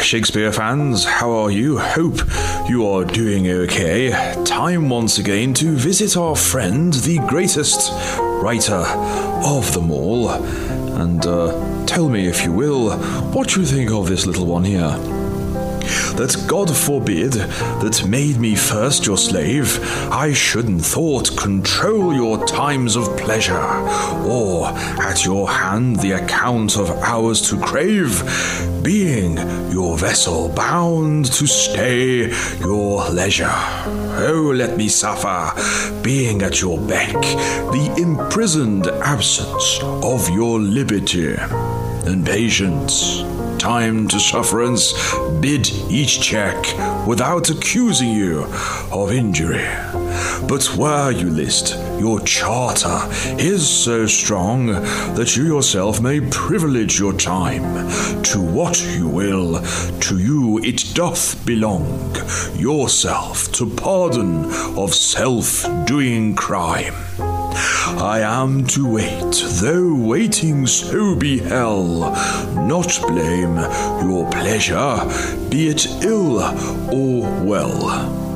Shakespeare fans, how are you? Hope you are doing okay. Time once again to visit our friend, the greatest writer of them all. And tell me, if you will, what you think of this little one here. That God forbid that made me first your slave, I shouldn't thought control your times of pleasure, or at your hand the account of hours to crave, being your vessel bound to stay your leisure. Oh, let me suffer, being at your beck, the imprisoned absence of your liberty and patience. Time to sufferance bid each check without accusing you of injury. But where you list, your charter is so strong that you yourself may privilege your time to what you will. To you it doth belong, yourself to pardon of self-doing crime. I am to wait, though waiting so be hell, not blame your pleasure, be it ill or well.